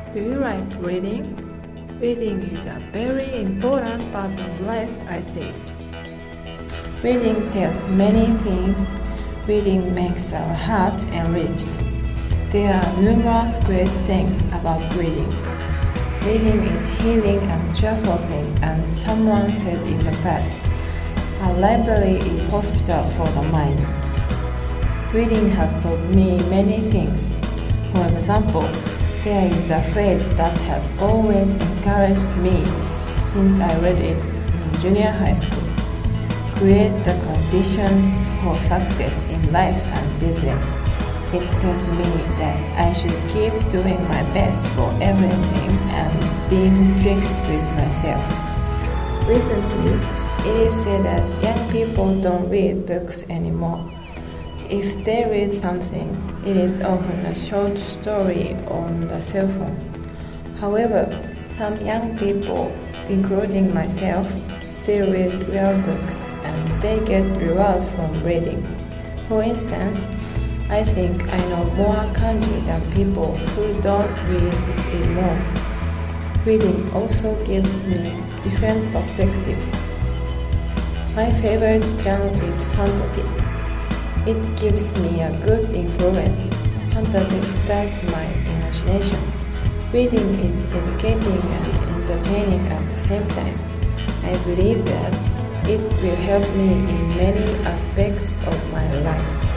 Do you like reading? Reading is a very important part of life, I think. Reading tells many things. Reading makes our heart enriched. There are numerous great things about reading. Reading is healing and cheerful thing, and someone said in the past, a library is hospital for the mind. Reading has taught me many things. For example, there is a phrase that has always encouraged me since I read it in junior high school. Create the conditions for success in life and business. It tells me that I should keep doing my best for everything and being strict with myself. Recently, it is said that young people don't read books anymore. If they read something, it is often a short story on the cell phone. However, some young people, including myself, still read real books and they get rewards from reading. For instance, I think I know more kanji than people who don't read it more. Reading also gives me different perspectives. My favorite genre is fantasy. It gives me a good influence. Fantasy stirs my imagination. Reading is educating and entertaining at the same time. I believe that it will help me in many aspects of my life.